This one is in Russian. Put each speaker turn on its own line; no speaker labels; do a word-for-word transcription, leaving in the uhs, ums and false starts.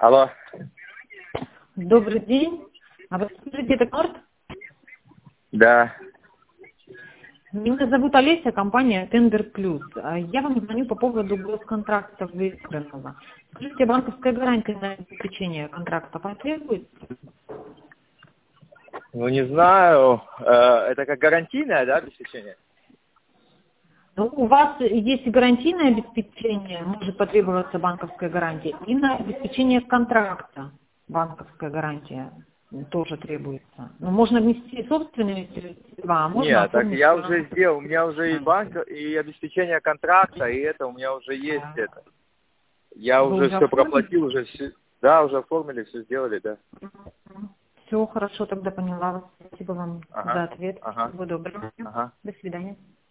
Алло.
Добрый день. А вы слушаете это Норд?
Да.
Меня зовут Олеся, компания Tender Plus. Я вам звоню по поводу госконтракта выигранного. Скажите, банковская гарантия на обеспечение контракта потребуется?
Ну, не знаю. Это как гарантийное, да, обеспечение?
Ну, у вас есть гарантийное обеспечение, может потребоваться банковская гарантия, и на обеспечение контракта банковская гарантия тоже требуется. Ну, можно внести собственные средства, а можно
Нет, так
оформить...
я уже сделал. У меня уже и банк, и обеспечение контракта, и это у меня уже есть
Да.
это. Я
Вы
уже
уже
все
оформили?
проплатил, уже все. Да, уже оформили, все сделали, да.
Все хорошо, тогда поняла вас. Спасибо вам
Ага,
за ответ.
ага,
Всего доброго.
ага.
До свидания.